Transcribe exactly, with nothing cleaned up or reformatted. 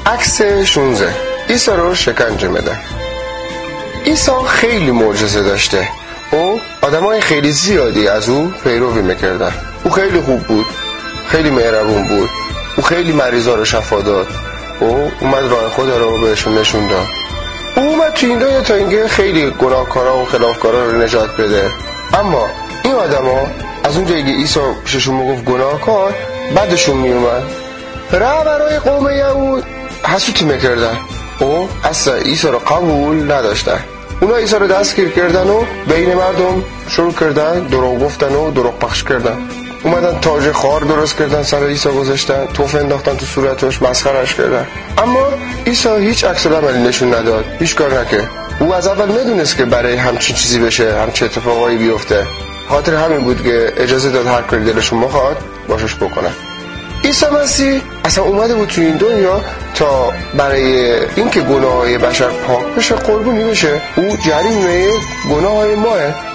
عکس شانزده. عیسی رو شکنجه میدن. عیسی خیلی معجزه داشته. او آدمای خیلی زیادی از او پیروی میکردن. او خیلی خوب بود، خیلی مهربون بود، او خیلی مریضا رو شفا داد. او اومد راه خدا رو بهشون نشون داد. او اومد تو این دنیا تا اینکه خیلی گناهکارا و خلافکارا رو نجات بده. اما این آدما از اونجایی که عیسی پیششون میگفت گناهکار، بعدشون میومد رهبرای قوم یهود حسودی میکردن. او اصلا عیسی رو قبول نداشتن. اونا عیسی رو دستگیر کردن و بین مردم شروع کردن دروغ گفتن و دروغ پخش کردن. اومدن تاج خار درست کردن سر عیسی گذاشتن، توف انداختن تو صورتش، مسخرهش کردن. اما عیسی هیچ عکس العملی نشون نداد، هیچ کار نکرد. او از اول میدونست که برای همچین چیزی بشه، همچین اتفاقایی بیفته. خاطر همین بود که اجازه داد هر کاری دلشون بخواد باشش بکنن. عیسی مسیح اصلا اومده بود تو این دنیا تا برای اینکه گناههای بشر پاک بشه، قربونی بشه. او جریمه گناههای ماه.